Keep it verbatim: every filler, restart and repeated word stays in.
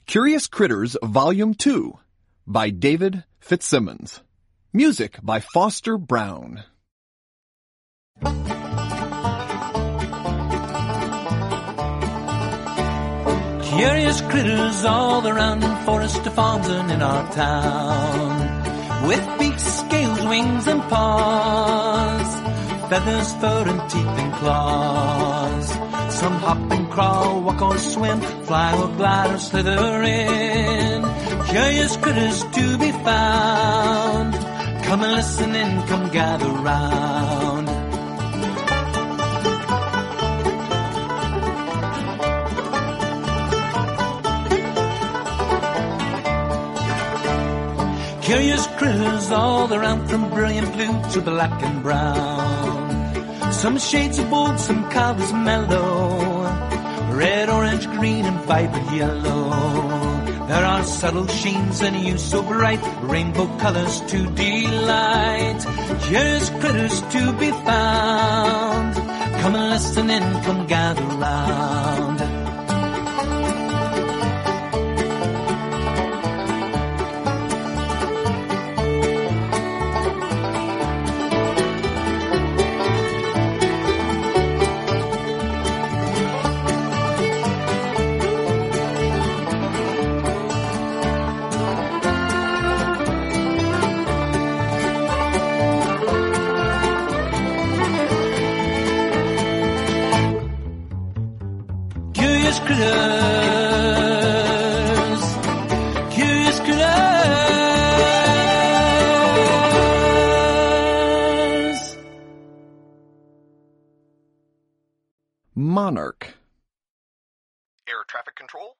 Curious Critters Volume two by David Fitzsimmons. Music by Foster Brown. Curious critters all around in Forester Farms and in our town, with beaks, scales, wings and paws, feathers, fur and teeth and claws. Some hop and crawl, walk or swim, fly or glide or slither in. Curious critters to be found. Come and listen and come gather round. Curious critters all around, from brilliant blue to black and brown. Some shades of bold, some colors mellow, red, orange, green, and vibrant yellow. There are subtle sheens and hues so bright, rainbow colors to delight. Curious critters to be found. Come and listen and come gather round. Curious critters, curious critters. Monarch. Air traffic control,